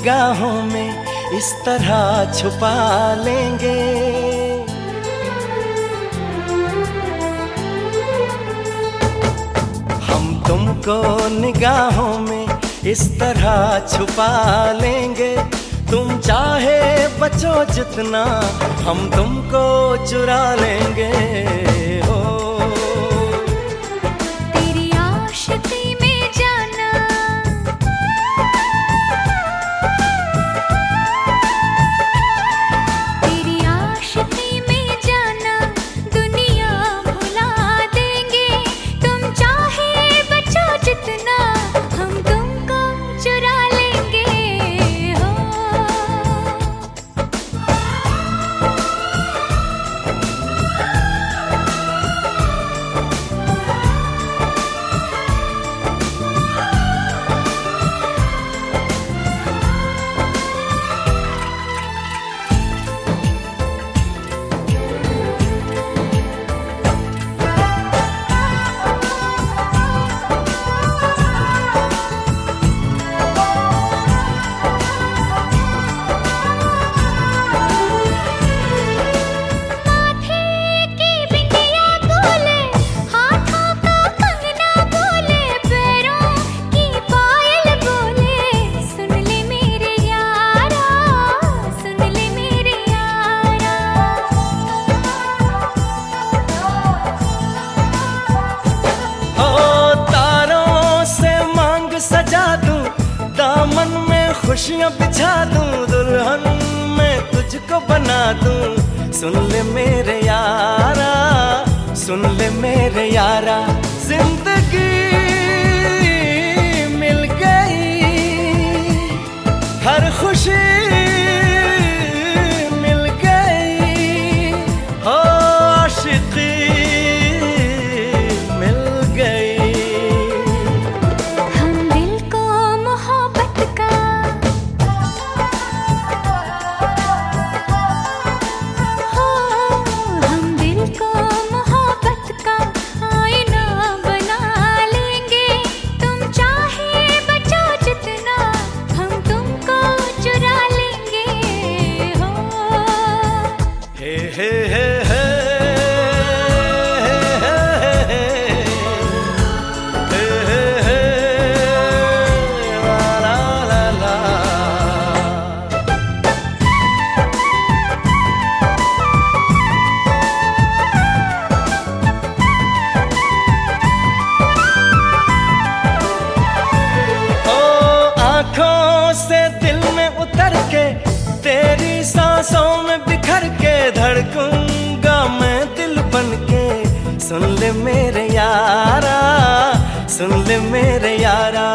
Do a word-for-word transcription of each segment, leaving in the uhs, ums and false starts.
निगाहों में इस तरह छुपा लेंगे। हम तुमको निगाहों में इस तरह छुपा लेंगे। तुम चाहे बचो जितना, हम तुमको चुरा लेंगे। हो तेरी आशिकी में जाना, तेरी आशिकी में जाना, दुनिया भुला देंगे। तुम चाहे बचो जितना, हम तुमको चुरा लेंगे। हो खुशियाँ बिछा दूं, दुल्हन मैं तुझको बना दूं। सुन ले मेरे यारा, सुन ले मेरे यारा, जिंदगी मिल गई, हर खुशी मिल गई। हो आशिकी मिल गई। हम दिल को मोहब्बत का, हो हम दिल को मोहब्बत का आईना बना लेंगे। तुम चाहे बचो जितना, हम तुमको चुरा लेंगे। हो हे हे हे हे से दिल में उतर के, तेरी सांसों में बिखर के, धड़कूंगा मैं दिल बन के। सुन ले मेरे यारा, सुन ले मेरे यारा,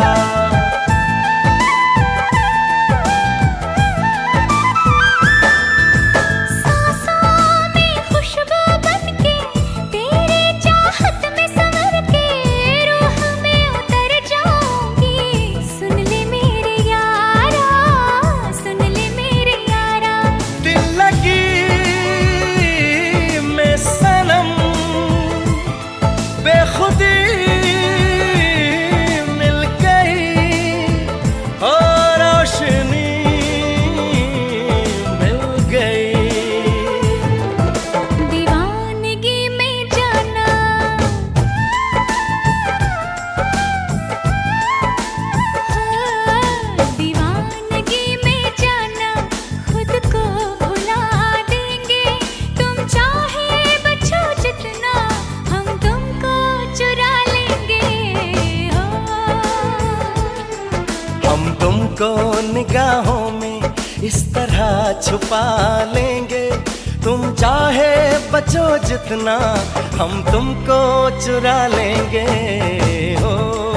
तुमको निगाहों में इस तरह छुपा लेंगे। तुम चाहे बचो जितना, हम तुमको चुरा लेंगे। हो